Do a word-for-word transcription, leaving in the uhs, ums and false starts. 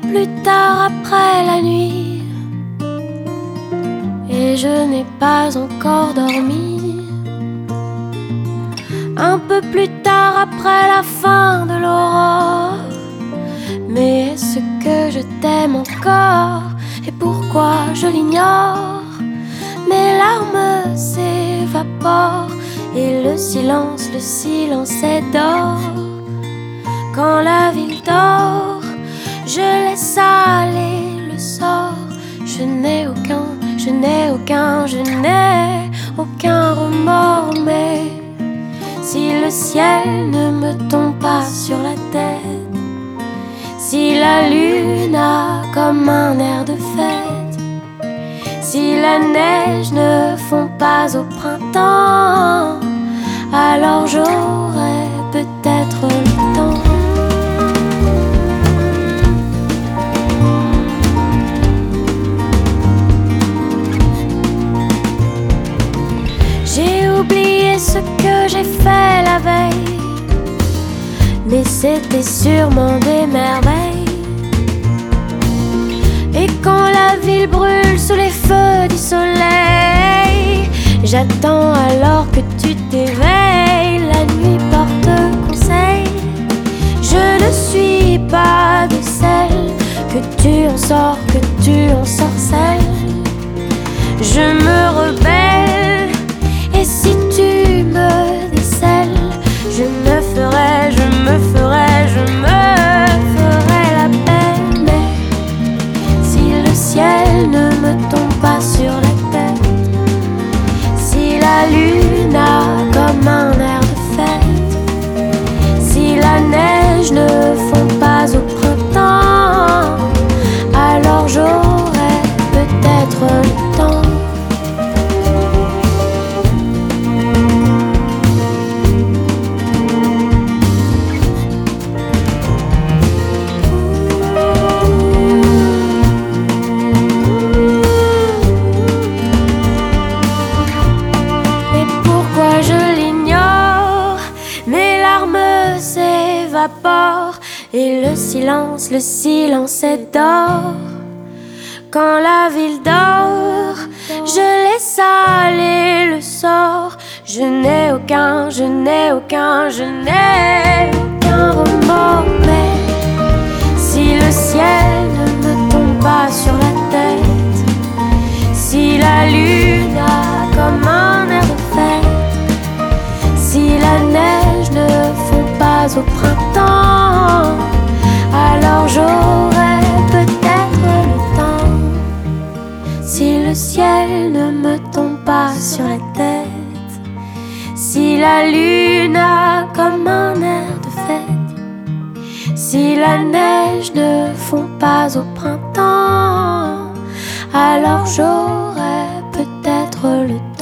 plus tard après la nuit, et je n'ai pas encore dormi. Un peu plus tard après la fin de l'aurore, mais est-ce que je t'aime encore? Et pourquoi je l'ignore? Mes larmes s'évaporent et le silence, le silence est d'or. Quand la ville dort, je laisse aller le sort. Je n'ai aucun, je n'ai aucun, je n'ai aucun remords. Mais si le ciel ne me tombe pas sur la tête, si la lune a comme un air de fête, si la neige ne fond pas au printemps, alors j'aurai peut-être le temps. J'ai oublié ce que j'ai fait la veille, mais c'était sûrement des merveilles. Et quand la ville brûle sous les feux du soleil, j'attends alors que tu t'éveilles. La nuit porte conseil. Je ne suis pas de celle que tu en sors, que tu en sorcelles. Je me rebelle, et si tu me décèles, je me ferai, je me ferai, je me ferai la peine. Mais si le ciel ne me tombe pas sur la tête, si la lune a comme un air de fête, si la neige ne fond pas au printemps, alors j'aurai peut-être le temps. Et le silence, le silence est d'or. Quand la ville dort, je laisse aller le sort. Je n'ai aucun, je n'ai aucun, je n'ai aucun remords. Mais si le ciel ne me tombe pas sur la tête, si la lune a comme un air de fête, si la neige ne fond pas au printemps, alors j'aurai peut-être le temps. Si le ciel ne me tombe pas sur la tête, si la lune a comme un air de fête, si la neige ne fond pas au printemps, alors j'aurai peut-être le temps.